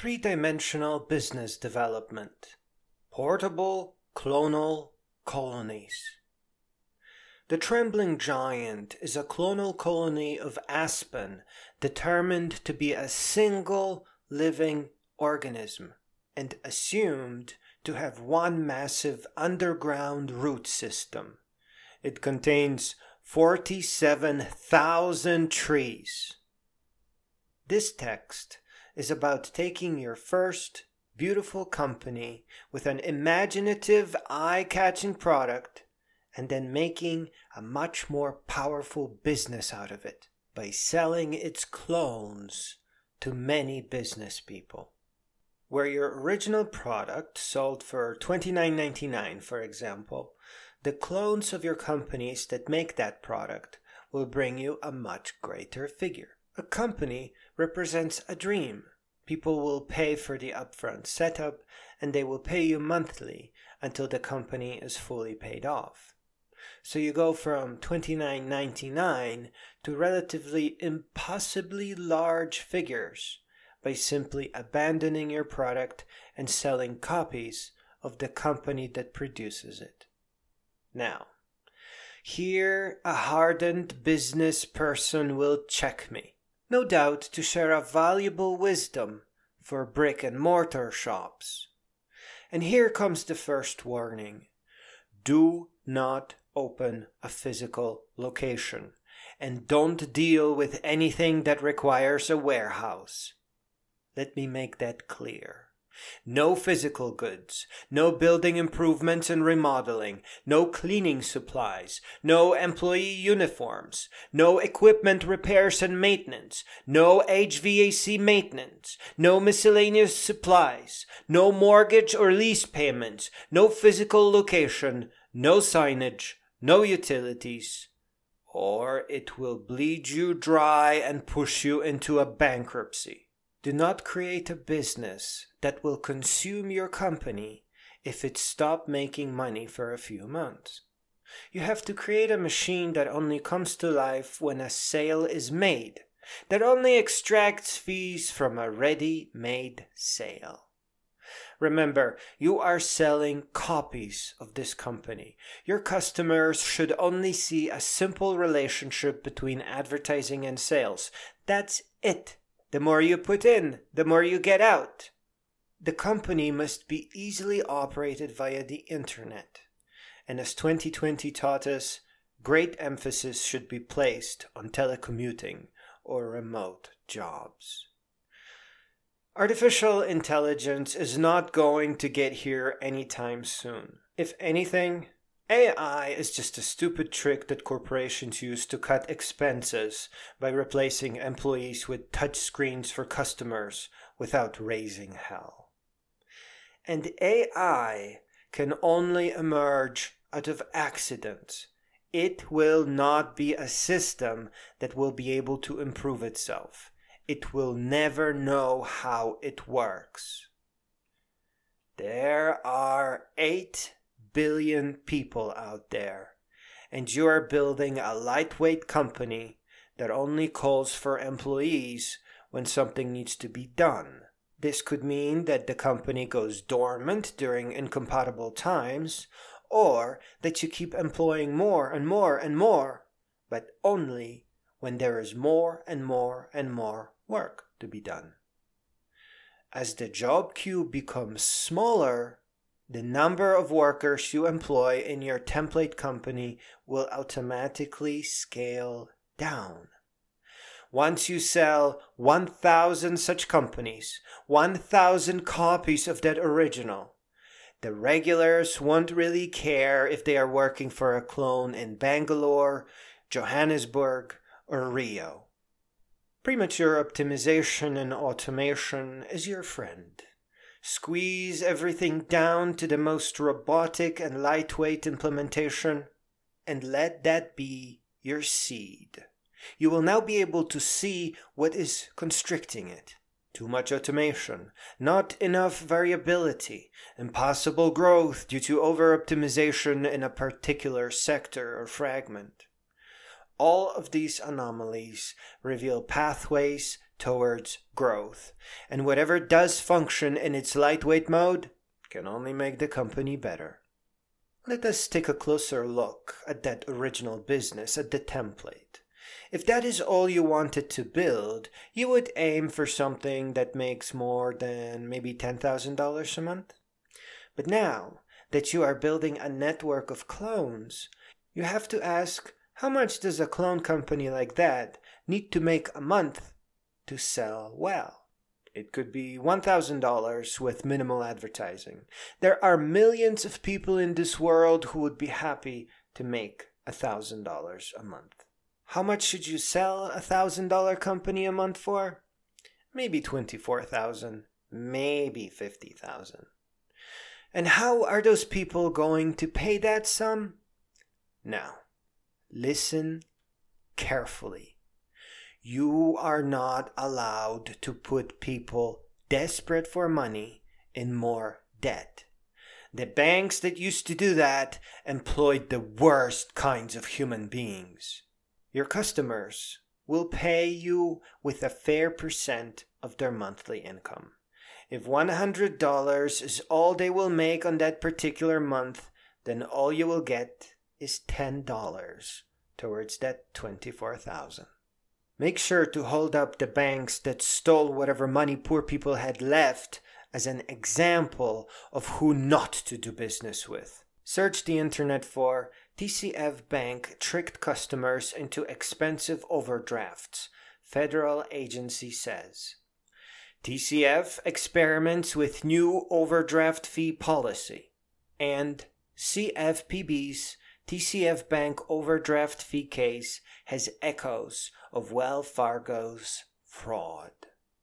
Three-dimensional business development. Portable clonal colonies. The Trembling Giant is a clonal colony of aspen determined to be a single living organism and assumed to have one massive underground root system. It contains 47,000 trees. This text is about taking your first beautiful company with an imaginative, eye-catching product and then making a much more powerful business out of it by selling its clones to many business people. Where your original product sold for $29.99, for example, the clones of your companies that make that product will bring you a much greater figure. A company represents a dream. People will pay for the upfront setup and they will pay you monthly until the company is fully paid off. So you go from $29.99 to relatively impossibly large figures by simply abandoning your product and selling copies of the company that produces it. Now, here a hardened business person will check me, no doubt to share a valuable wisdom for brick and mortar shops. And here comes the first warning. Do not open a physical location, and don't deal with anything that requires a warehouse. Let me make that clear. No physical goods, no building improvements and remodeling, no cleaning supplies, no employee uniforms, no equipment repairs and maintenance, no HVAC maintenance, no miscellaneous supplies, no mortgage or lease payments, no physical location, no signage, no utilities, or it will bleed you dry and push you into a bankruptcy. Do not create a business that will consume your company if it stops making money for a few months. You have to create a machine that only comes to life when a sale is made, that only extracts fees from a ready-made sale. Remember, you are selling copies of this company. Your customers should only see a simple relationship between advertising and sales. That's it. The more you put in, the more you get out. The company must be easily operated via the internet. And as 2020 taught us, great emphasis should be placed on telecommuting or remote jobs. Artificial intelligence is not going to get here anytime soon. If anything, AI is just a stupid trick that corporations use to cut expenses by replacing employees with touchscreens for customers without raising hell. And AI can only emerge out of accidents. It will not be a system that will be able to improve itself. It will never know how it works. There are 8 billion people out there, and you are building a lightweight company that only calls for employees when something needs to be done. This could mean that the company goes dormant during incompatible times, or that you keep employing more and more and more, but only when there is more and more and more work to be done. As the job queue becomes smaller, the number of workers you employ in your template company will automatically scale down. Once you sell 1,000 such companies, 1,000 copies of that original, the regulars won't really care if they are working for a clone in Bangalore, Johannesburg, or Rio. Premature optimization and automation is your friend. Squeeze everything down to the most robotic and lightweight implementation, and let that be your seed. You will now be able to see what is constricting it. Too much automation, not enough variability, impossible growth due to over-optimization in a particular sector or fragment. All of these anomalies reveal pathways towards growth, and whatever does function in its lightweight mode can only make the company better. Let us take a closer look at that original business, at the template. If that is all you wanted to build, you would aim for something that makes more than maybe $10,000 a month. But now that you are building a network of clones, you have to ask, how much does a clone company like that need to make a month to sell well? It could be $1,000 with minimal advertising. There are millions of people in this world who would be happy to make $1,000 a month. How much should you sell a $1,000 company a month for? Maybe $24,000, maybe $50,000. And how are those people going to pay that sum? Now, listen carefully. You are not allowed to put people desperate for money in more debt. The banks that used to do that employed the worst kinds of human beings. Your customers will pay you with a fair percent of their monthly income. If $100 is all they will make on that particular month, then all you will get is $10 towards that $24,000. Make sure to hold up the banks that stole whatever money poor people had left as an example of who not to do business with. Search the internet for TCF Bank tricked customers into expensive overdrafts, federal agency says. TCF experiments with new overdraft fee policy, and CFPB's TCF Bank overdraft fee case has echoes of Wells Fargo's fraud.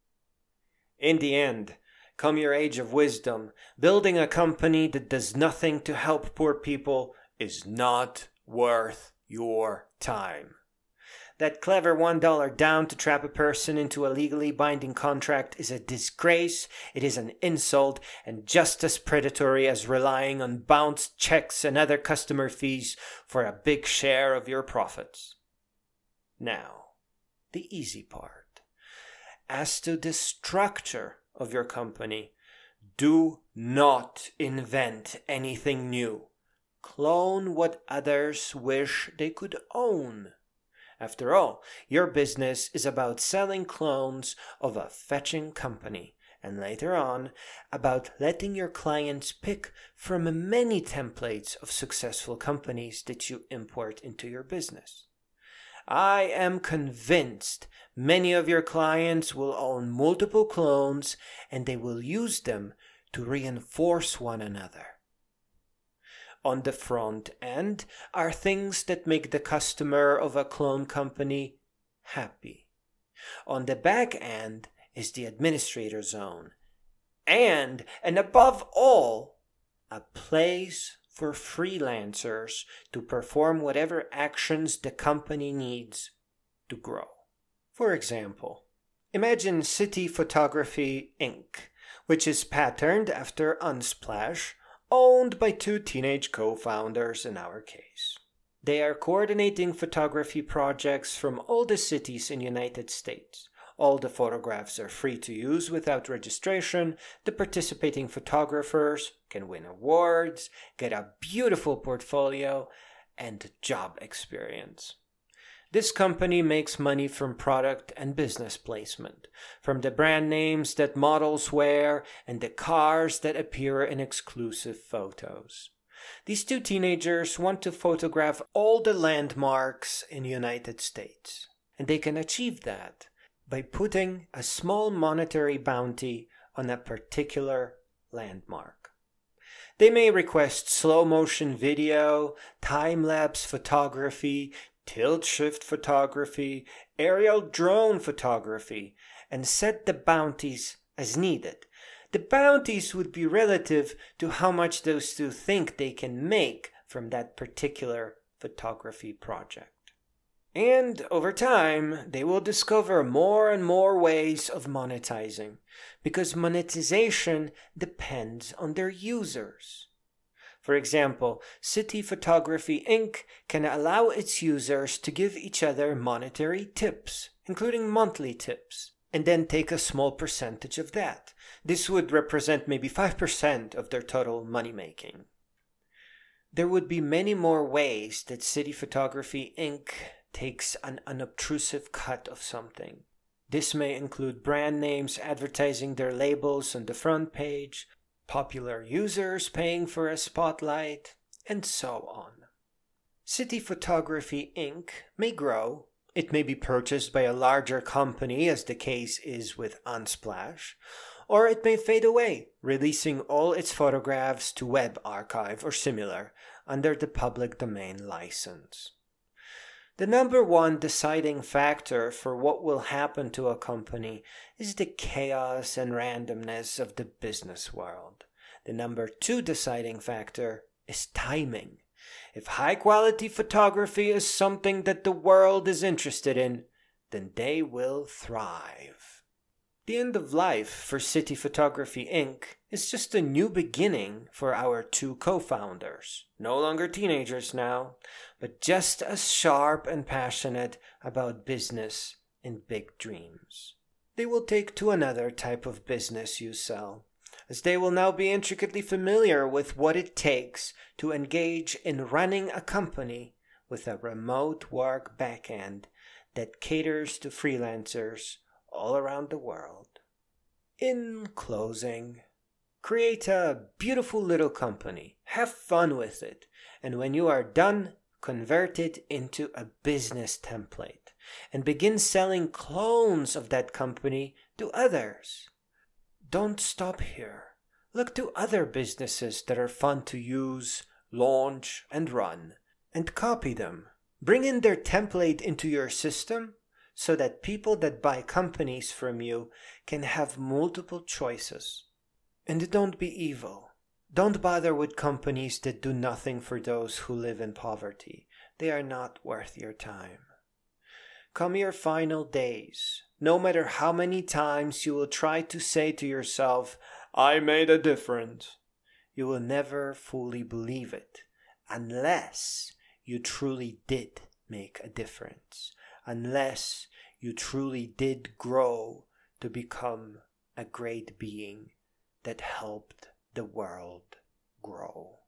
In the end, come your age of wisdom, building a company that does nothing to help poor people is not worth your time. That clever $1 down to trap a person into a legally binding contract is a disgrace, it is an insult, and just as predatory as relying on bounced checks and other customer fees for a big share of your profits. Now, the easy part. As to the structure of your company, do not invent anything new. Clone what others wish they could own. After all, your business is about selling clones of a fetching company, and later on, about letting your clients pick from many templates of successful companies that you import into your business. I am convinced many of your clients will own multiple clones, and they will use them to reinforce one another. On the front end are things that make the customer of a clone company happy. On the back end is the administrator zone. And above all, a place for freelancers to perform whatever actions the company needs to grow. For example, imagine City Photography Inc., which is patterned after Unsplash, owned by two teenage co-founders in our case. They are coordinating photography projects from all the cities in the United States. All the photographs are free to use without registration. The participating photographers can win awards, get a beautiful portfolio, and job experience. This company makes money from product and business placement, from the brand names that models wear and the cars that appear in exclusive photos. These two teenagers want to photograph all the landmarks in the United States, and they can achieve that by putting a small monetary bounty on a particular landmark. They may request slow motion video, time-lapse photography, tilt-shift photography, aerial drone photography, and set the bounties as needed. The bounties would be relative to how much those two think they can make from that particular photography project. And over time, they will discover more and more ways of monetizing, because monetization depends on their users. For example, City Photography Inc. can allow its users to give each other monetary tips, including monthly tips. and then take a small percentage of that. This would represent maybe 5% of their total money making. There would be many more ways that City Photography Inc. takes an unobtrusive cut of something. This may include brand names advertising their labels on the front page, popular users paying for a spotlight, and so on. City Photography Inc. may grow. It may be purchased by a larger company, as the case is with Unsplash, or it may fade away, releasing all its photographs to Web Archive or similar under the public domain license. The number one deciding factor for what will happen to a company is the chaos and randomness of the business world. The number two deciding factor is timing. If high-quality photography is something that the world is interested in, then they will thrive. The end of life for City Photography Inc. is just a new beginning for our two co-founders. No longer teenagers now, but just as sharp and passionate about business and big dreams. They will take to another type of business you sell, as they will now be intricately familiar with what it takes to engage in running a company with a remote work backend that caters to freelancers all around the world. In closing, create a beautiful little company, have fun with it, and when you are done, convert it into a business template and begin selling clones of that company to others. Don't stop here. Look to other businesses that are fun to use, launch, and run, and copy them. Bring in their template into your system so that people that buy companies from you can have multiple choices. And don't be evil. Don't bother with companies that do nothing for those who live in poverty. They are not worth your time. Come your final days. No matter how many times you will try to say to yourself, I made a difference, you will never fully believe it unless you truly did make a difference, unless you truly did grow to become a great being that helped the world grow.